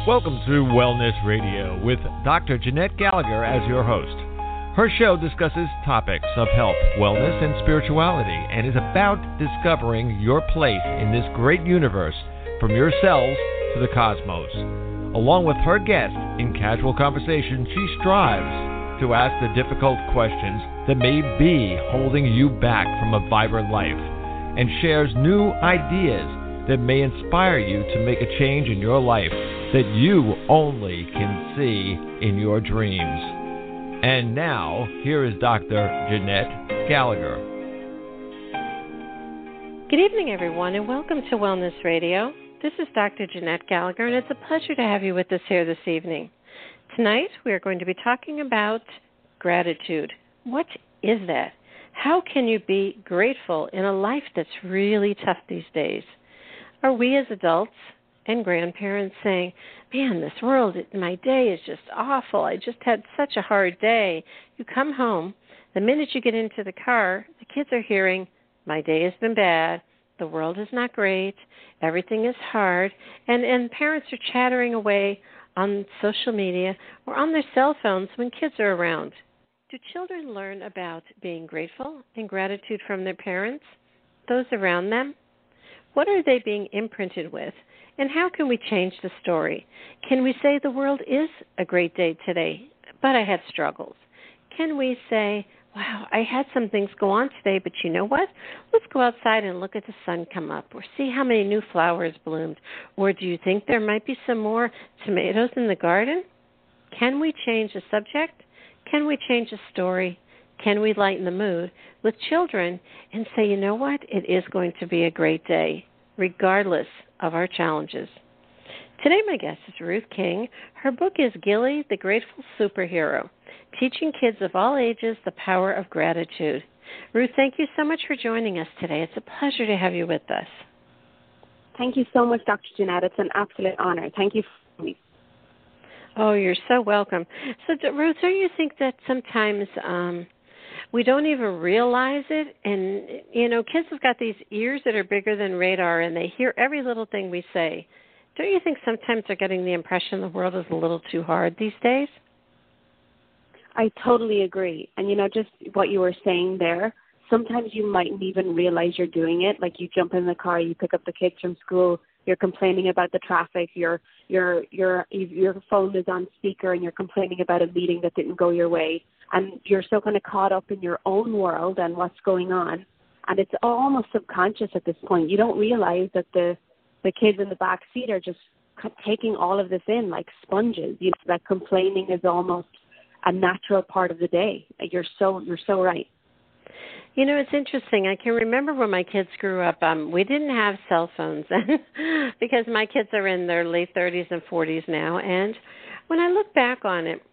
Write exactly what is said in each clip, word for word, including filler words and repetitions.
Welcome to Wellness Radio with Doctor Jeanette Gallagher as your host. Her show discusses topics of health, wellness, and spirituality, and is about discovering your place in this great universe, from your cells to the cosmos. Along with her guests, in casual conversation, she strives to ask the difficult questions that may be holding you back from a vibrant life, and shares new ideas that may inspire you to make a change in your life that you only can see in your dreams. And now, here is Doctor Jeanette Gallagher. Good evening, everyone, and welcome to Wellness Radio. This is Doctor Jeanette Gallagher, and it's a pleasure to have you with us here this evening. Tonight, we are going to be talking about gratitude. What is that? How can you be grateful in a life that's really tough these days? Are we as adults and grandparents saying, man, this world, my day is just awful. I just had such a hard day. You come home, the minute you get into the car, the kids are hearing, my day has been bad, the world is not great, everything is hard, and, and parents are chattering away on social media or on their cell phones when kids are around. Do children learn about being grateful and gratitude from their parents, those around them? What are they being imprinted with? And how can we change the story? Can we say the world is a great day today, but I had struggles? Can we say, wow, I had some things go on today, but you know what? Let's go outside and look at the sun come up, or see how many new flowers bloomed. Or do you think there might be some more tomatoes in the garden? Can we change the subject? Can we change the story? Can we lighten the mood with children and say, you know what? It is going to be a great day, regardless of our challenges. Today, my guest is Ruth King. Her book is Gilly, the Grateful Superhero, teaching kids of all ages the power of gratitude. Ruth, thank you so much for joining us today. It's a pleasure to have you with us. Thank you so much, Doctor Jeanette. It's an absolute honor. Thank you for me. Oh, you're so welcome. So, Ruth, don't you think that sometimes um, we don't even realize it? And, you know, kids have got these ears that are bigger than radar, and they hear every little thing we say. Don't you think sometimes they're getting the impression the world is a little too hard these days? I totally agree. And, you know, just what you were saying there, sometimes you mightn't even realize you're doing it. Like you jump in the car, you pick up the kids from school, you're complaining about the traffic, your your your your phone is on speaker, and you're complaining about a meeting that didn't go your way. And you're so kind of caught up in your own world and what's going on. And it's almost subconscious at this point. You don't realize that the, the kids in the back seat are just taking all of this in like sponges. You know, that complaining is almost a natural part of the day. You're so you're so right. You know, it's interesting. I can remember when my kids grew up, um, we didn't have cell phones because my kids are in their late thirties and forties now. And when I look back on it,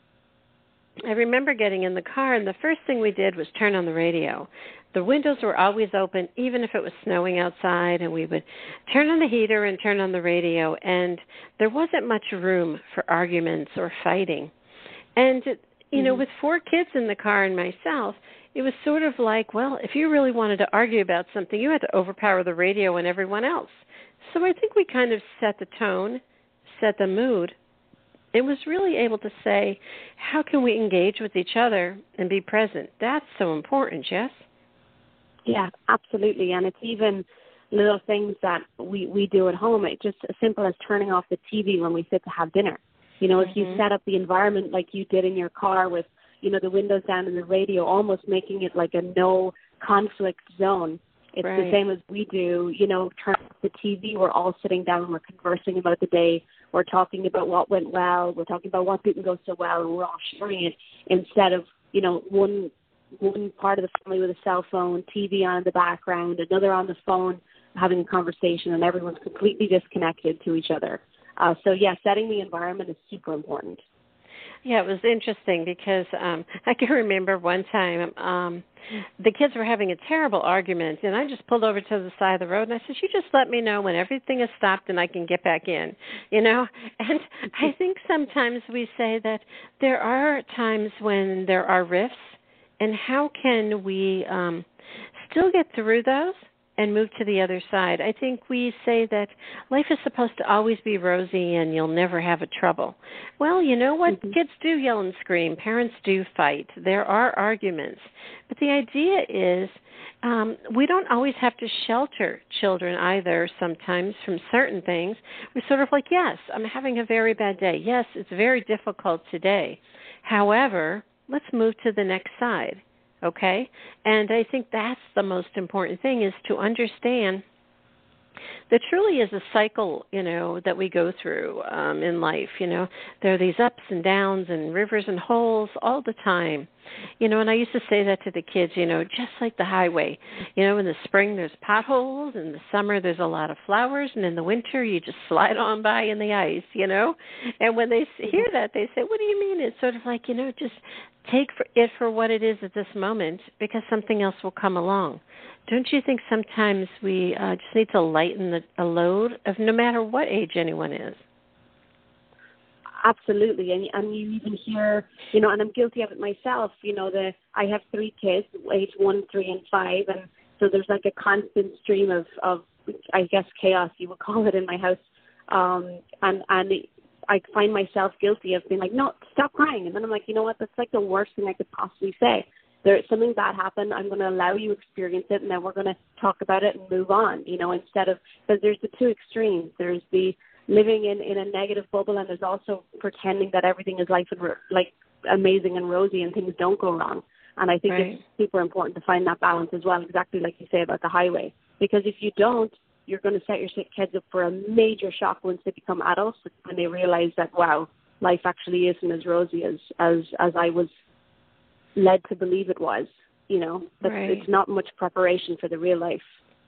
I remember getting in the car, and the first thing we did was turn on the radio. The windows were always open, even if it was snowing outside, and we would turn on the heater and turn on the radio, and there wasn't much room for arguments or fighting. And, you know, mm-hmm. with four kids in the car and myself, it was sort of like, well, if you really wanted to argue about something, you had to overpower the radio and everyone else. So I think we kind of set the tone, set the mood. It was really able to say, how can we engage with each other and be present? That's so important, yes? Yeah, absolutely. And it's even little things that we, we do at home. It's just as simple as turning off the T V when we sit to have dinner. You know, mm-hmm. if you set up the environment like you did in your car with, you know, the windows down and the radio, almost making it like a no conflict zone. It's right. The same as we do, you know, turn off the T V, we're all sitting down and we're conversing about the day. We're talking about what went well. We're talking about what didn't go so well, and we're all sharing it instead of, you know, one one part of the family with a cell phone, T V on in the background, another on the phone having a conversation, and everyone's completely disconnected to each other. Uh, so, yeah, setting the environment is super important. Yeah, it was interesting because um, I can remember one time um, the kids were having a terrible argument, and I just pulled over to the side of the road, and I said, you just let me know when everything is stopped and I can get back in, you know? And I think sometimes we say that there are times when there are rifts, and how can we um, still get through those and move to the other side. I think we say that life is supposed to always be rosy and you'll never have a trouble. Well, you know what? Mm-hmm. Kids do yell and scream. Parents do fight. There are arguments. But the idea is um, we don't always have to shelter children either sometimes from certain things. We're sort of like, yes, I'm having a very bad day. Yes, it's very difficult today. However, let's move to the next side. Okay? And I think that's the most important thing, is to understand there truly is a cycle, you know, that we go through um, in life. You know, there are these ups and downs and rivers and holes all the time. You know, and I used to say that to the kids, you know, just like the highway. You know, in the spring there's potholes, in the summer there's a lot of flowers, and in the winter you just slide on by in the ice, you know. And when they hear that, they say, what do you mean? It's sort of like, you know, just take it for what it is at this moment, because something else will come along. Don't you think sometimes we uh, just need to lighten the a load of no matter what age anyone is? Absolutely, and and you even hear, you know, and I'm guilty of it myself. You know, the I have three kids, age one, three, and five, and so there's like a constant stream of, of I guess, chaos, you would call it, in my house, um, and and I find myself guilty of being like, no, stop crying, and then I'm like, you know what, that's like the worst thing I could possibly say. There's something bad happened. I'm going to allow you to experience it, and then we're going to talk about it and move on. You know, instead of, because there's the two extremes. There's the living in, in a negative bubble, and there's also pretending that everything is life and like amazing and rosy and things don't go wrong. And I think right. it's super important to find that balance as well, exactly like you say about the highway. Because if you don't, you're going to set your kids up for a major shock once they become adults, when they realize that, wow, life actually isn't as rosy as, as, as I was led to believe it was. You know, that right. it's not much preparation for the real life.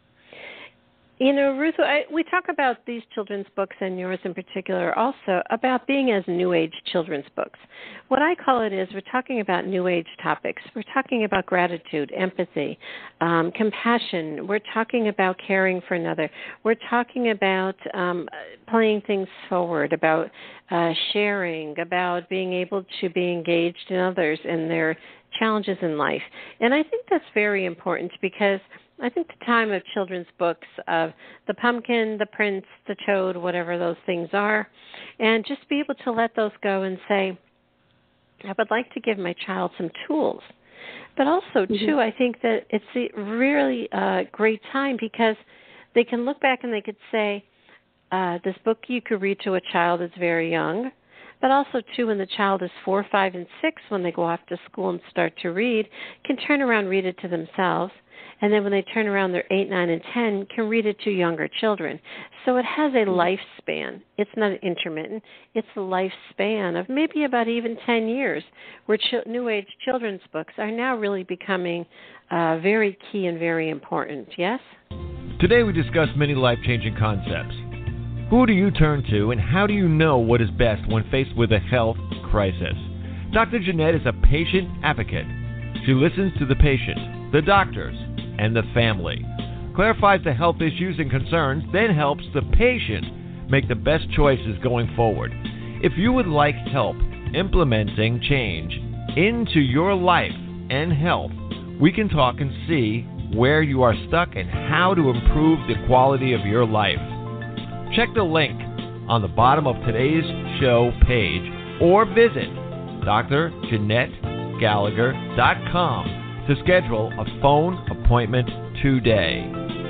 You know, Ruth, I, we talk about these children's books, and yours in particular, also about being as New Age children's books. What I call it is we're talking about New Age topics. We're talking about gratitude, empathy, um, compassion. We're talking about caring for another. We're talking about um, playing things forward, about uh, sharing, about being able to be engaged in others and their challenges in life. And I think that's very important, because I think the time of children's books of the pumpkin, the prince, the toad, whatever those things are, and just be able to let those go and say, I would like to give my child some tools. But also, mm-hmm. too, I think that it's a really uh, great time, because they can look back and they could say, uh, this book you could read to a child that's very young, but also, too, when the child is four, five, and six, when they go off to school and start to read, can turn around, read it to themselves. And then when they turn around, they're eight, nine, and ten, can read it to younger children. So it has a lifespan. It's not intermittent. It's a lifespan of maybe about even ten years, where ch- New Age children's books are now really becoming uh, very key and very important. Yes? Today we discuss many life-changing concepts. Who do you turn to, and how do you know what is best when faced with a health crisis? Doctor Jeanette is a patient advocate. She listens to the patient, the doctors, and the family, clarifies the health issues and concerns, then helps the patient make the best choices going forward. If you would like help implementing change into your life and health, we can talk and see where you are stuck and how to improve the quality of your life. Check the link on the bottom of today's show page, or visit D R Jeanette Gallagher dot com to schedule a phone appointment today.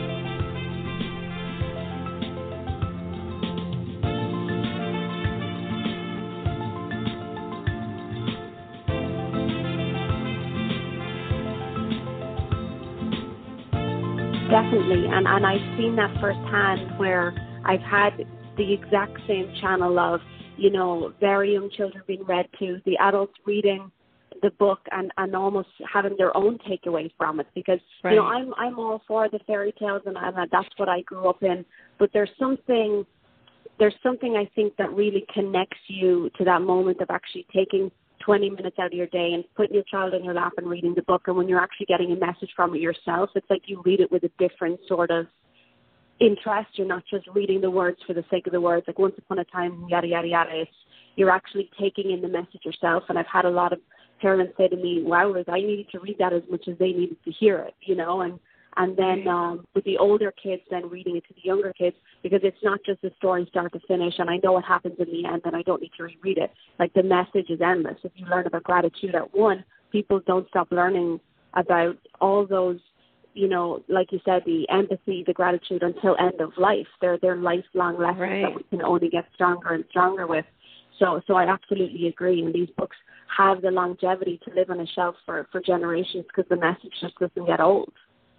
Definitely, and, and I've seen that firsthand, where I've had the exact same channel of, you know, very young children being read to, the adults reading the book and, and almost having their own takeaway from it, because right. you know I'm I'm all for the fairy tales, and, and that's what I grew up in. But there's something there's something I think that really connects you to that moment of actually taking twenty minutes out of your day and putting your child in your lap and reading the book. And when you're actually getting a message from it yourself, it's like you read it with a different sort of interest. You're not just reading the words for the sake of the words, like once upon a time, yada yada yada. It's, you're actually taking in the message yourself. And I've had a lot of parents say to me, wow, I needed to read that as much as they needed to hear it, you know, and, And then um, with the older kids, then reading it to the younger kids, because it's not just a story start to finish, and I know what happens in the end, and I don't need to reread it. Like, the message is endless. If you learn about gratitude at one, people don't stop learning about all those, you know, like you said, the empathy, the gratitude until end of life. They're, they're lifelong lessons right. that we can only get stronger and stronger with. So so I absolutely agree. And these books have the longevity to live on a shelf for, for generations because the message just doesn't get old.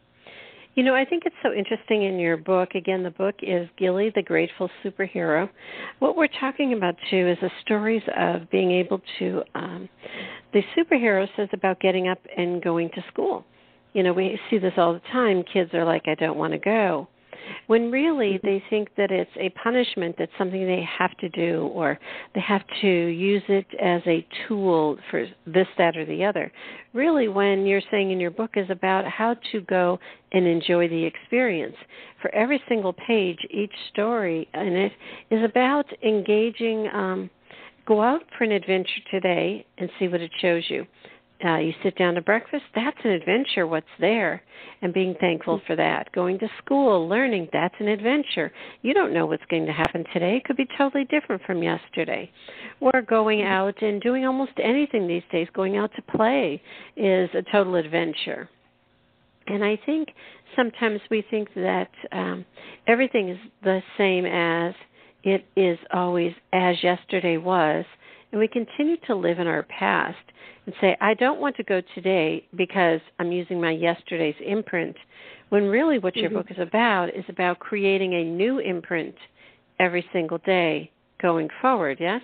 You know, I think it's so interesting in your book. Again, the book is Gilly, the Grateful Superhero. What we're talking about, too, is the stories of being able to, um, the superhero says about getting up and going to school. You know, we see this all the time. Kids are like, I don't want to go. When really they think that it's a punishment, that's something they have to do, or they have to use it as a tool for this, that, or the other. Really, when you're saying in your book is about how to go and enjoy the experience. For every single page, each story in it is about engaging, um, go out for an adventure today and see what it shows you. Uh, you sit down to breakfast, that's an adventure, what's there, and being thankful for that. Going to school, learning, that's an adventure. You don't know what's going to happen today. It could be totally different from yesterday. Or going out and doing almost anything these days, going out to play is a total adventure. And I think sometimes we think that um, everything is the same as it is always as yesterday was, and we continue to live in our past and say, I don't want to go today because I'm using my yesterday's imprint, when really what your mm-hmm. book is about is about creating a new imprint every single day going forward, yes?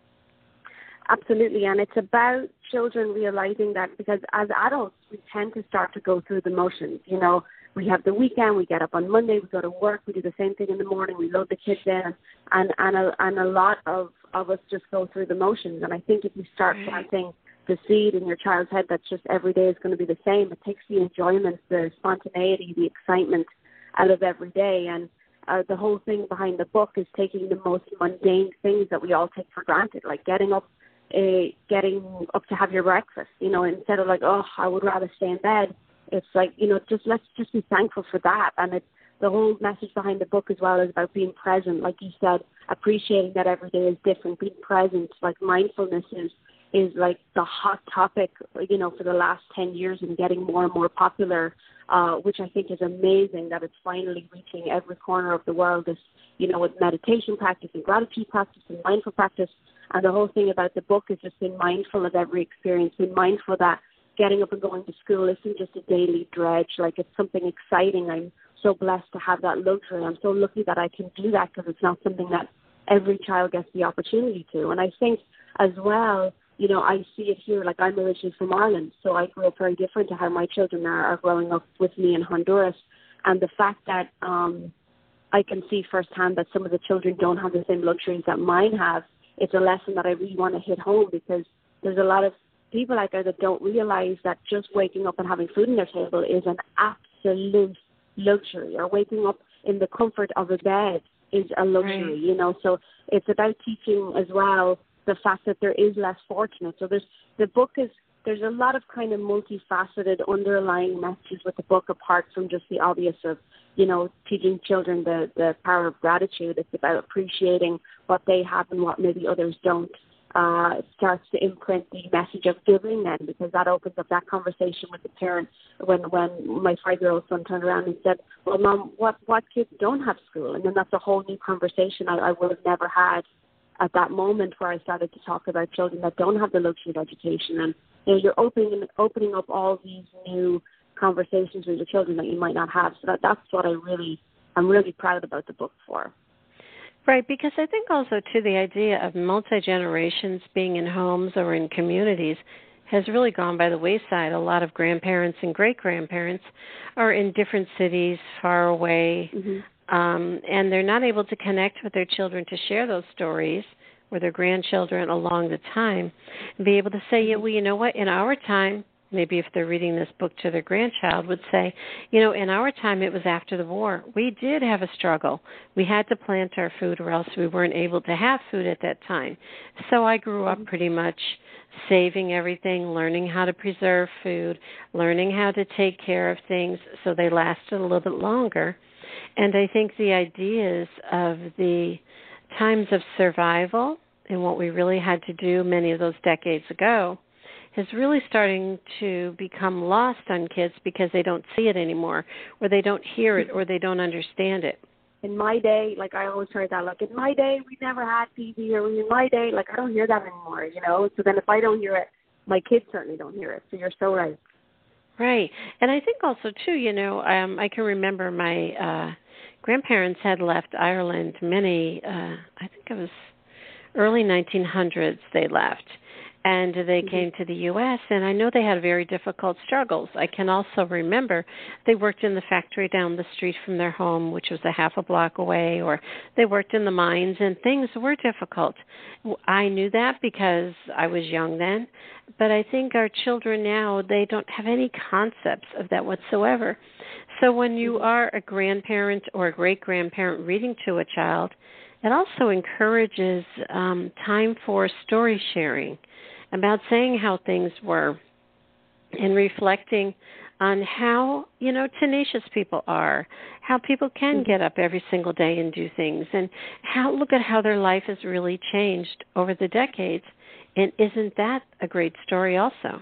Absolutely, and it's about children realizing that, because as adults, we tend to start to go through the motions. You know, we have the weekend, we get up on Monday, we go to work, we do the same thing in the morning, we load the kids in, and, and, a, and a lot of, of us just go through the motions. And I think if you start planting the seed in your child's head that just every day is going to be the same, it takes the enjoyment, the spontaneity, the excitement out of every day. And uh, the whole thing behind the book is taking the most mundane things that we all take for granted, like getting up, uh, getting up to have your breakfast, you know, instead of like, oh, I would rather stay in bed. It's like, you know, just let's just be thankful for that. And it's, the whole message behind the book as well is about being present, like you said, appreciating that every day is different, being present, like mindfulness is is like the hot topic, you know, for the last ten years and getting more and more popular, uh, which I think is amazing that it's finally reaching every corner of the world, this, you know, with meditation practice and gratitude practice and mindful practice. And the whole thing about the book is just being mindful of every experience, being mindful that getting up and going to school isn't just a daily dredge, like it's something exciting. I'm so blessed to have that luxury. I'm so lucky that I can do that because it's not something that every child gets the opportunity to. And I think as well, you know, I see it here, like I'm originally from Ireland, so I grew up very different to how my children are, are growing up with me in Honduras. And the fact that um, I can see firsthand that some of the children don't have the same luxuries that mine have, it's a lesson that I really want to hit home, because there's a lot of people out there that don't realize that just waking up and having food on their table is an absolute luxury, or waking up in the comfort of a bed is a luxury, right. you know. So it's about teaching as well the fact that there is less fortunate. So there's the book is there's a lot of kind of multifaceted underlying messages with the book, apart from just the obvious of, you know, teaching children the, the power of gratitude. It's about appreciating what they have and what maybe others don't. Uh, it starts to imprint the message of giving then, because that opens up that conversation with the parent. When when my five-year-old son turned around and said, well, Mom, what, what kids don't have school? And then that's a whole new conversation I, I would have never had at that moment, where I started to talk about children that don't have the luxury of education. And you know, you're opening opening up all these new conversations with your children that you might not have. So that, that's what I really, I'm really proud about the book for. Right, because I think also, too, the idea of multi-generations being in homes or in communities has really gone by the wayside. A lot of grandparents and great-grandparents are in different cities, far away, mm-hmm. um, and they're not able to connect with their children to share those stories or their grandchildren along the time and be able to say, yeah, well, you know what, in our time, maybe if they're reading this book to their grandchild, would say, you know, in our time it was after the war. We did have a struggle. We had to plant our food or else we weren't able to have food at that time. So I grew up pretty much saving everything, learning how to preserve food, learning how to take care of things so they lasted a little bit longer. And I think the ideas of the times of survival and what we really had to do many of those decades ago is really starting to become lost on kids because they don't see it anymore, or they don't hear it, or they don't understand it. In my day, like I always heard that, like in my day we never had T V, or in my day, like I don't hear that anymore, you know. So then if I don't hear it, my kids certainly don't hear it. So you're so right. Right. And I think also, too, you know, um, I can remember my uh, grandparents had left Ireland many, uh, I think it was early nineteen hundreds they left. And they mm-hmm. came to the U S, and I know they had very difficult struggles. I can also remember they worked in the factory down the street from their home, which was a half a block away, or they worked in the mines, and things were difficult. I knew that because I was young then, but I think our children now, they don't have any concepts of that whatsoever. So when you are a grandparent or a great-grandparent reading to a child, it also encourages um, time for story sharing, about saying how things were and reflecting on how, you know, tenacious people are, how people can get up every single day and do things, and how look at how their life has really changed over the decades. And isn't that a great story also?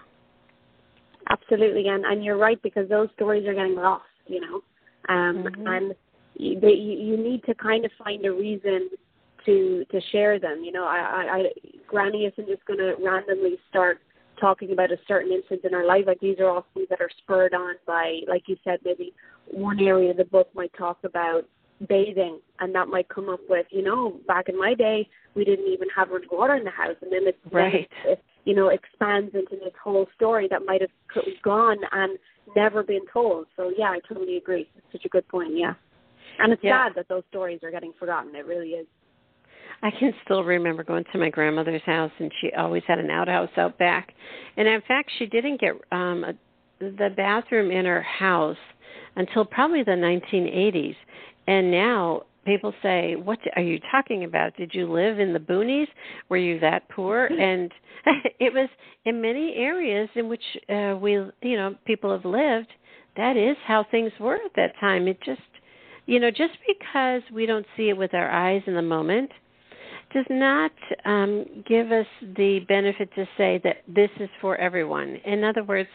Absolutely, and, and you're right, because those stories are getting lost, you know, um, mm-hmm. and you, they, you need to kind of find a reason to to share them. You know, I, I, I Granny isn't just going to randomly start talking about a certain instance in her life. Like, these are all things that are spurred on by, like you said, maybe one area of the book might talk about bathing, and that might come up with, you know, back in my day, we didn't even have running water in the house, and then it, right. then it, it you know, expands into this whole story that might have gone and never been told. So, yeah, I totally agree. It's such a good point, yeah. And it's yeah. sad that those stories are getting forgotten. It really is. I can still remember going to my grandmother's house, and she always had an outhouse out back. And, in fact, she didn't get um, a, the bathroom in her house until probably the nineteen eighties. And now people say, what are you talking about? Did you live in the boonies? Were you that poor? And it was in many areas in which uh, we, you know, people have lived, that is how things were at that time. It just, you know, just because we don't see it with our eyes in the moment does not um, give us the benefit to say that this is for everyone. In other words,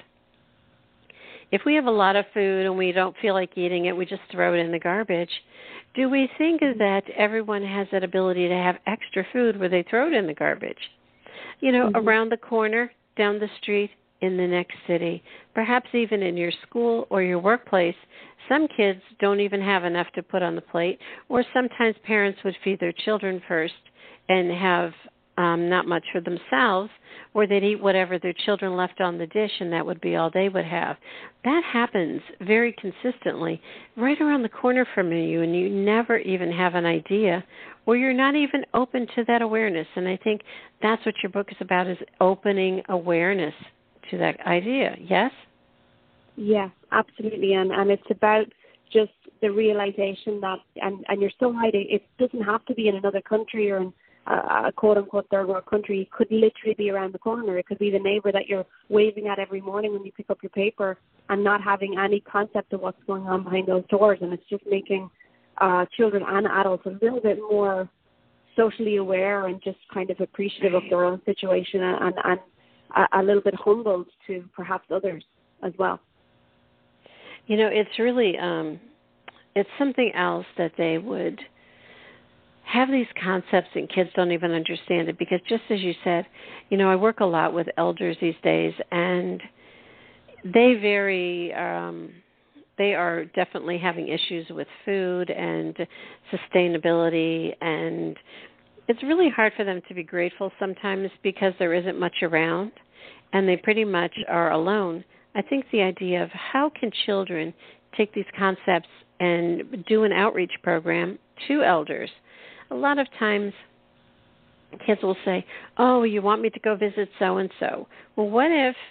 if we have a lot of food and we don't feel like eating it, we just throw it in the garbage. Do we think that everyone has that ability to have extra food where they throw it in the garbage? You know, mm-hmm. around the corner, down the street, in the next city, perhaps even in your school or your workplace, some kids don't even have enough to put on the plate, or sometimes parents would feed their children first and have um, not much for themselves, or they'd eat whatever their children left on the dish, and that would be all they would have. That happens very consistently right around the corner from you, and you never even have an idea, or you're not even open to that awareness. And I think that's what your book is about, is opening awareness to that idea. Yes? Yeah, absolutely. And, and it's about just the realization that, and, and you're so right, it doesn't have to be in another country or in a, a quote-unquote third-world country. It could literally be around the corner. It could be the neighbor that you're waving at every morning when you pick up your paper and not having any concept of what's going on behind those doors. And it's just making uh, children and adults a little bit more socially aware and just kind of appreciative of their own situation, and, and a, a little bit humbled to perhaps others as well. You know, it's really, um, it's something else that they would have these concepts and kids don't even understand it, because just as you said, you know, I work a lot with elders these days, and they very, um, they are definitely having issues with food and sustainability, and it's really hard for them to be grateful sometimes because there isn't much around, and they pretty much are alone. I think the idea of how can children take these concepts and do an outreach program to elders. A lot of times kids will say, oh, you want me to go visit so-and-so. Well, what if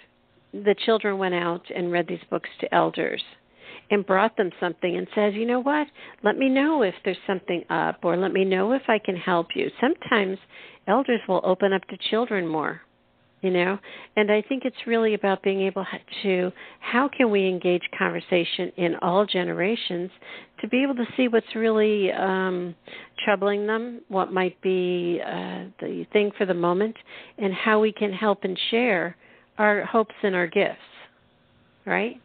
the children went out and read these books to elders and brought them something and says, you know what, let me know if there's something up, or let me know if I can help you. Sometimes elders will open up to children more, you know, and I think it's really about being able to, how can we engage conversation in all generations to be able to see what's really um, troubling them, what might be uh, the thing for the moment, and how we can help and share our hopes and our gifts, right?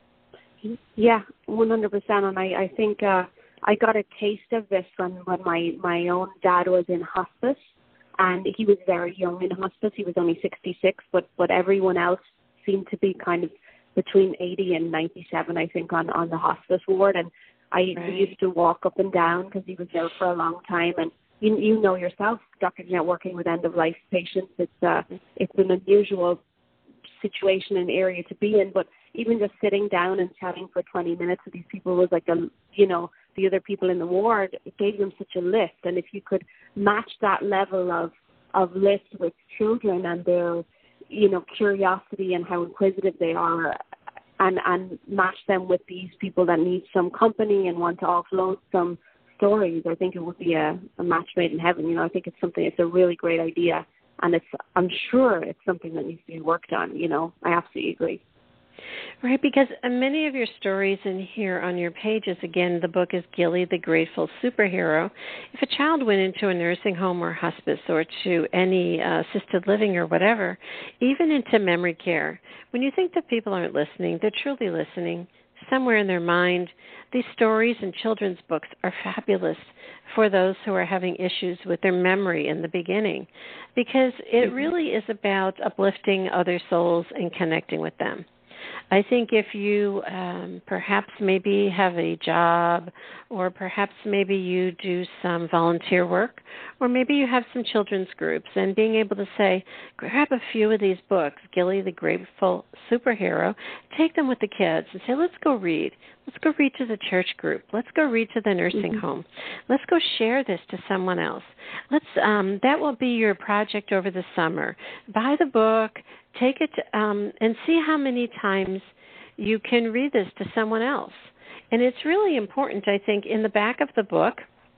Yeah, one hundred percent. And I, I think uh, I got a taste of this when, when my, my own dad was in hospice, and he was very young in hospice. He was only sixty-six, but, but everyone else seemed to be kind of between eighty and ninety-seven, I think, on, on the hospice ward. And I right. used to walk up and down because he was there for a long time. And you, you know yourself, Doctor Jeanette, working with end-of-life patients, it's, uh, it's an unusual situation and area to be in, but even just sitting down and chatting for twenty minutes with these people was like, a, you know, the other people in the ward, it gave them such a lift. And if you could match that level of, of lift with children and their, you know, curiosity and how inquisitive they are, and, and match them with these people that need some company and want to offload some stories, I think it would be a, a match made in heaven. You know, I think it's something, it's a really great idea. And it's, I'm sure it's something that needs to be worked on, you know. I absolutely agree. Right, because many of your stories in here on your pages, again, the book is Gilly, the Grateful Superhero. If a child went into a nursing home or hospice or to any uh, assisted living or whatever, even into memory care, when you think that people aren't listening, they're truly listening. Somewhere in their mind, these stories and children's books are fabulous for those who are having issues with their memory in the beginning, because it really is about uplifting other souls and connecting with them. I think if you um, perhaps maybe have a job, or perhaps maybe you do some volunteer work, or maybe you have some children's groups, and being able to say, grab a few of these books, Gilly the Grateful Superhero, take them with the kids and say, let's go read. Let's go read to the church group. Let's go read to the nursing mm-hmm. home. Let's go share this to someone else. Let's. Um, that will be your project over the summer. Buy the book, take it, um, and see how many times you can read this to someone else. And it's really important, I think, in the back of the book,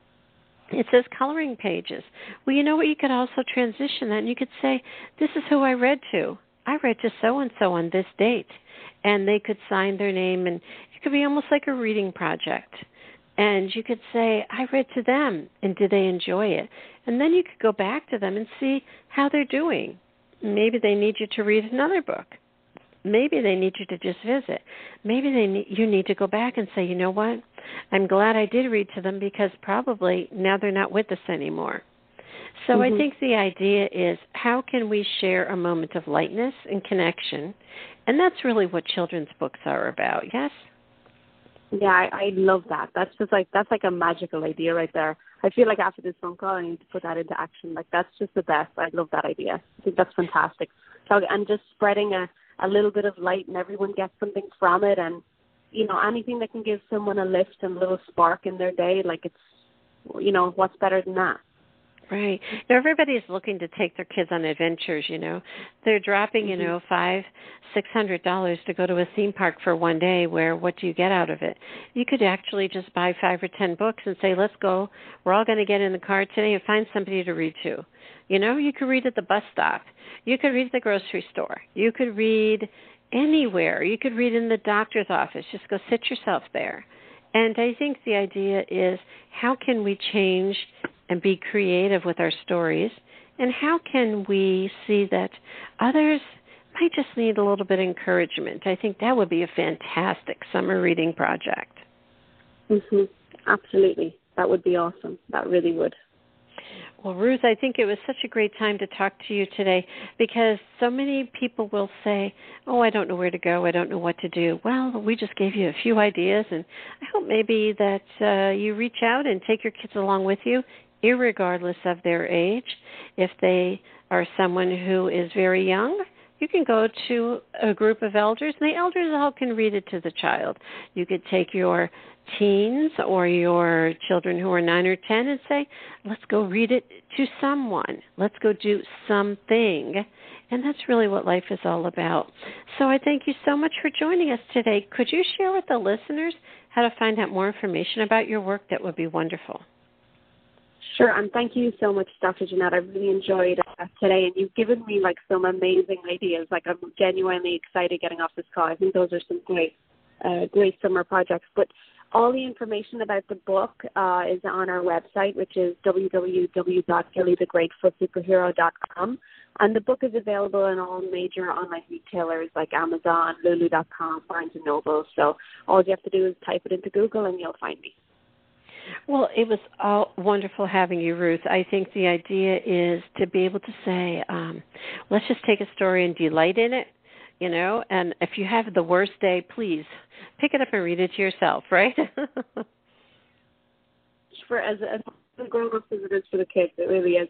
it says coloring pages. Well, you know what? You could also transition that, and you could say, this is who I read to. I read to so-and-so on this date. And they could sign their name, and it could be almost like a reading project. And you could say, I read to them, and did they enjoy it? And then you could go back to them and see how they're doing. Maybe they need you to read another book. Maybe they need you to just visit. Maybe they need, you need to go back and say, you know what? I'm glad I did read to them, because probably now they're not with us anymore. So mm-hmm. I think the idea is, how can we share a moment of lightness and connection? And that's really what children's books are about, yes? Yeah, I, I love that. That's just like, that's like a magical idea right there. I feel like after this phone call, I need to put that into action. Like, that's just the best. I love that idea. I think that's fantastic. So, and just spreading a, a little bit of light, and everyone gets something from it. And, you know, anything that can give someone a lift and a little spark in their day, like, it's, you know, what's better than that? Right. Now, everybody's looking to take their kids on adventures, you know. They're dropping, you know, five, six hundred dollars to go to a theme park for one day, where what do you get out of it? You could actually just buy five or ten books and say, let's go. We're all going to get in the car today and find somebody to read to. You know, you could read at the bus stop. You could read at the grocery store. You could read anywhere. You could read in the doctor's office. Just go sit yourself there. And I think the idea is, how can we change and be creative with our stories, and how can we see that others might just need a little bit of encouragement? I think that would be a fantastic summer reading project. Mm-hmm. Absolutely. That would be awesome. That really would. Well, Ruth, I think it was such a great time to talk to you today, because so many people will say, oh, I don't know where to go. I don't know what to do. Well, we just gave you a few ideas, and I hope maybe that uh, you reach out and take your kids along with you, irregardless of their age. If they are someone who is very young, you can go to a group of elders, and the elders all can read it to the child. You could take your teens or your children who are nine or ten and say, let's go read it to someone. Let's go do something. And that's really what life is all about. So I thank you so much for joining us today. Could you share with the listeners how to find out more information about your work? That would be wonderful. Sure, and thank you so much, Doctor Jeanette. I really enjoyed uh, today, and you've given me like some amazing ideas. Like I'm genuinely excited getting off this call. I think those are some great, uh, great summer projects. But all the information about the book uh, is on our website, which is w w w dot gilly the grateful superhero dot com. And the book is available in all major online retailers like Amazon, lulu dot com, Barnes and Noble. So all you have to do is type it into Google and you'll find me. Well, it was all wonderful having you, Ruth. I think the idea is to be able to say, um, let's just take a story and delight in it, you know, and if you have the worst day, please pick it up and read it to yourself, right? For as a grown-up as it is for the kids, it really is.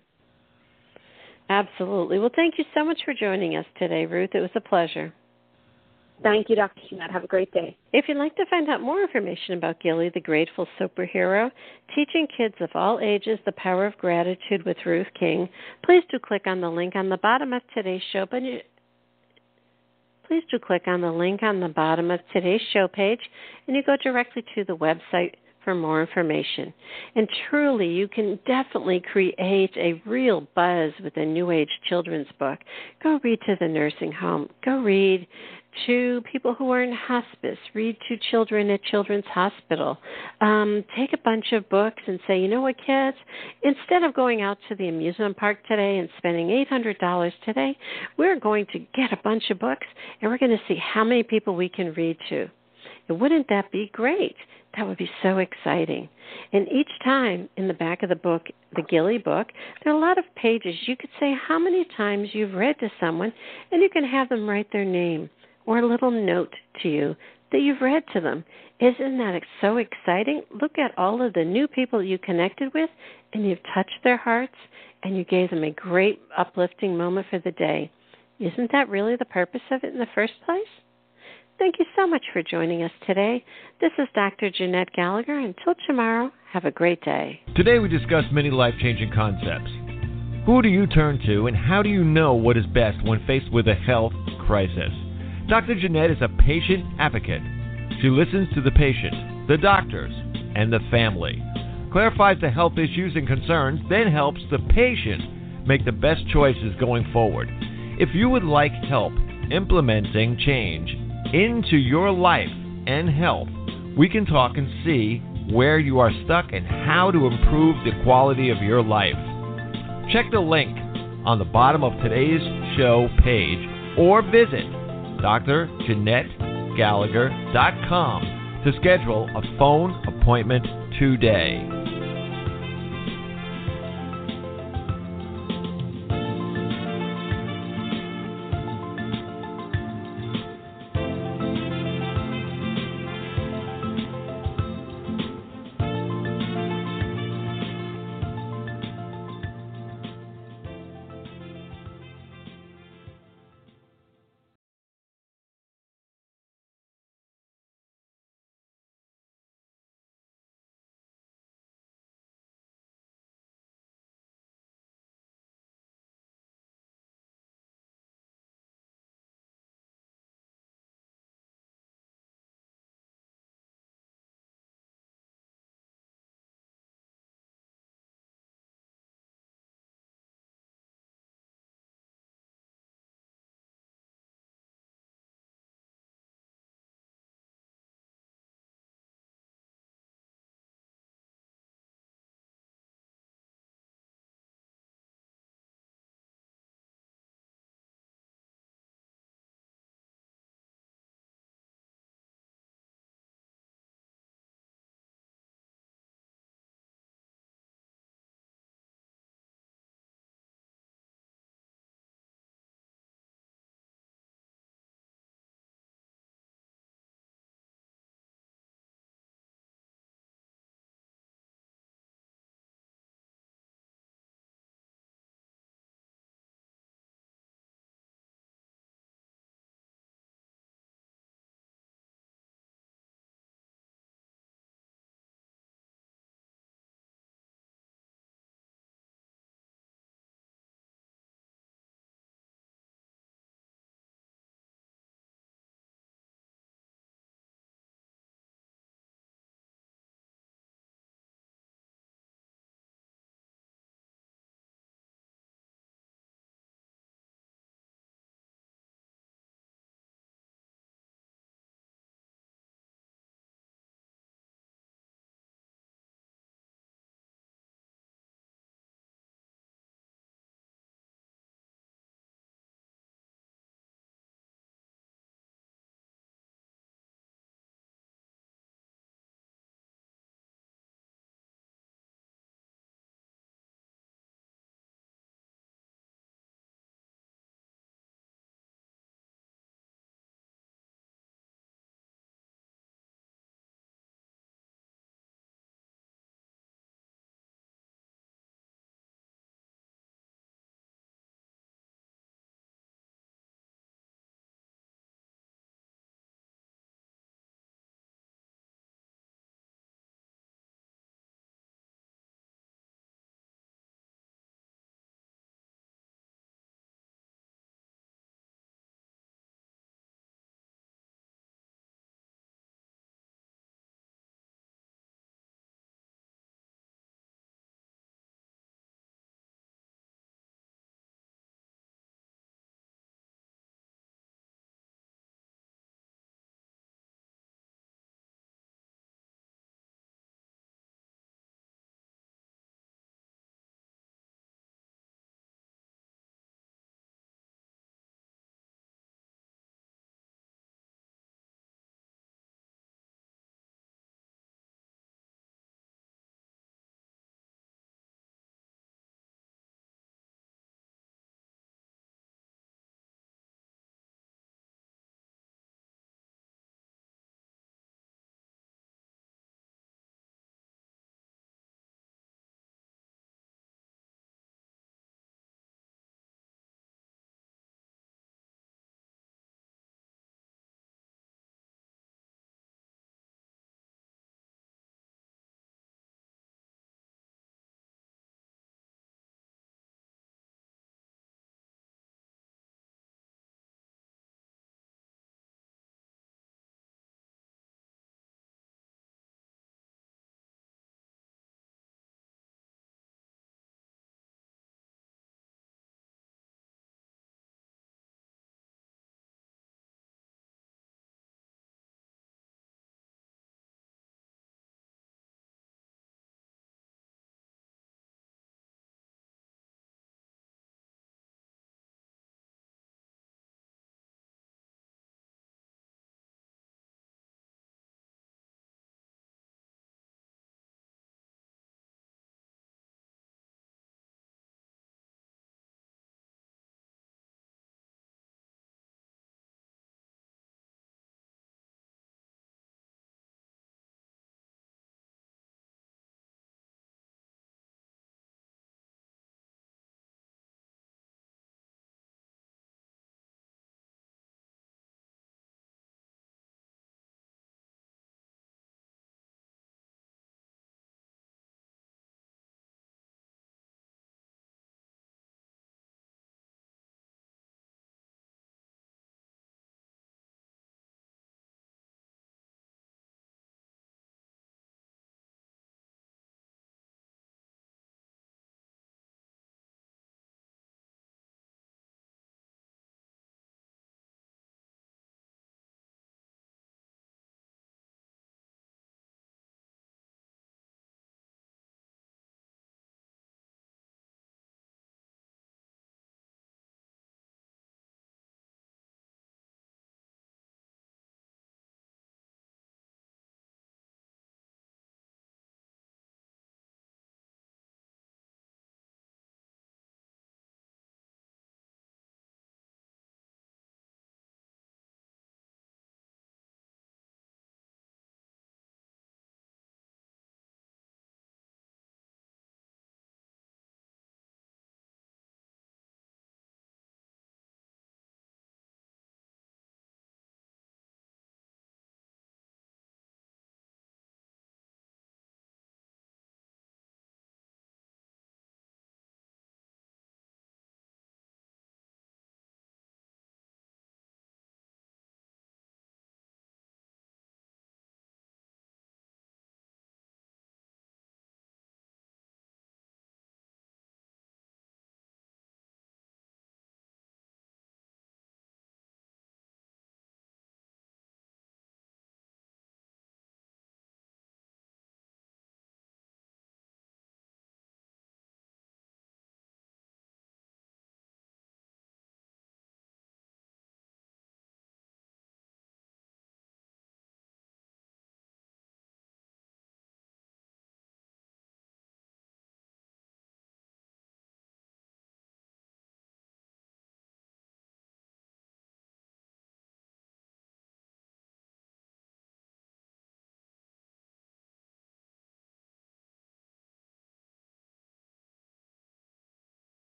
Absolutely. Well, thank you so much for joining us today, Ruth. It was a pleasure. Thank you, Doctor Jeanette. Have a great day. If you'd like to find out more information about Gilly, the Grateful Superhero, teaching kids of all ages the power of gratitude with Ruth King, please do click on the link on the bottom of today's show. But please do click on the link on the bottom of today's show page, and you go directly to the website for more information. And truly, you can definitely create a real buzz with a New Age children's book. Go read to the nursing home. Go read to people who are in hospice. Read to children at Children's Hospital. Um, take a bunch of books and say, you know what, kids? Instead of going out to the amusement park today and spending eight hundred dollars today, we're going to get a bunch of books, and we're going to see how many people we can read to. And wouldn't that be great? That would be so exciting. And each time in the back of the book, the Gilly book, there are a lot of pages. You could say how many times you've read to someone, and you can have them write their name or a little note to you that you've read to them. Isn't that so exciting? Look at all of the new people you connected with, and you've touched their hearts, and you gave them a great uplifting moment for the day. Isn't that really the purpose of it in the first place? Thank you so much for joining us today. This is Doctor Jeanette Gallagher. Until tomorrow, have a great day. Today we discussed many life-changing concepts. Who do you turn to, and how do you know what is best when faced with a health crisis? Doctor Jeanette is a patient advocate. She listens to the patient, the doctors, and the family, clarifies the health issues and concerns, then helps the patient make the best choices going forward. If you would like help implementing change into your life and health, we can talk and see where you are stuck and how to improve the quality of your life. Check the link on the bottom of today's show page or visit D R Jeanette Gallagher dot com to schedule a phone appointment today.